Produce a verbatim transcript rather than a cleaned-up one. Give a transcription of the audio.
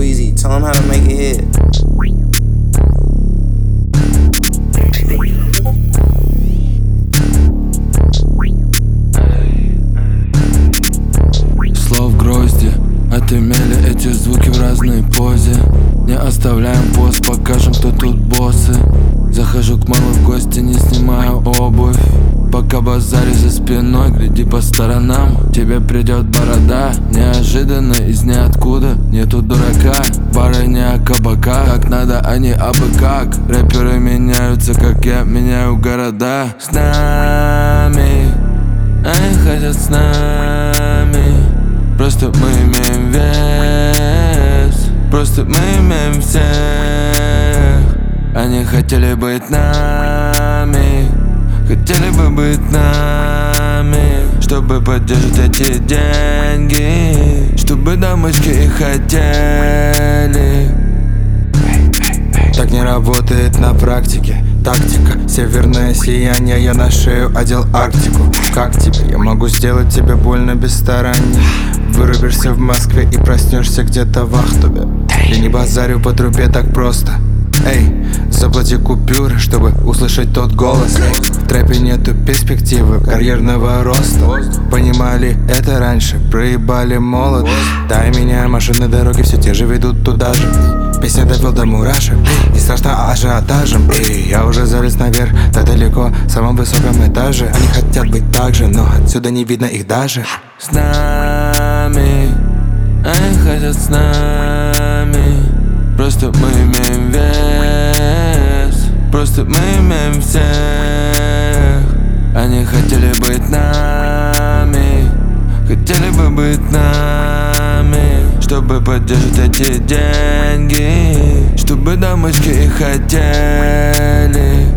Weezy, tell him how to make it hit. Слов грозди отымели эти звуки в разной позе. Не оставляем пост, покажем, кто тут боссы. Захожу к маме в гости, не снимаю обувь. Пока базарю за спиной, гляди по сторонам. Тебе придет борода, неожиданно из ниоткуда. Нету дурака, бары не о кабаках. Как надо, а не абы как. Рэперы меняются, как я меняю города. С нами, они хотят с нами. Просто мы имеем вес, просто мы имеем всех. Они хотели быть нами, хотели бы быть нами, чтобы поддержать эти деньги, чтобы дамочки их хотели. Так не работает на практике. Тактика, северное сияние, я на шею одел Арктику. Как тебе? Я могу сделать тебе больно без стараний. Вырубишься в Москве и проснешься где-то в Ахтубе. Я не базарю по трубе так просто. Эй, заплати купюры, чтобы услышать тот голос. В трэпе нету перспективы карьерного роста. Понимали это раньше, проебали молодость. Дай меня, машины, дороги все те же ведут туда же. Песня довел до мурашек, не страшно ажиотажем. Эй, я уже залез наверх, так далеко, в самом высоком этаже. Они хотят быть так же, но отсюда не видно их даже. С нами, они хотят с нами. Просто мы имеем вес, просто мы имеем всех. Они хотели быть нами, хотели бы быть нами, чтобы поддержать эти деньги, чтобы дамочки их хотели.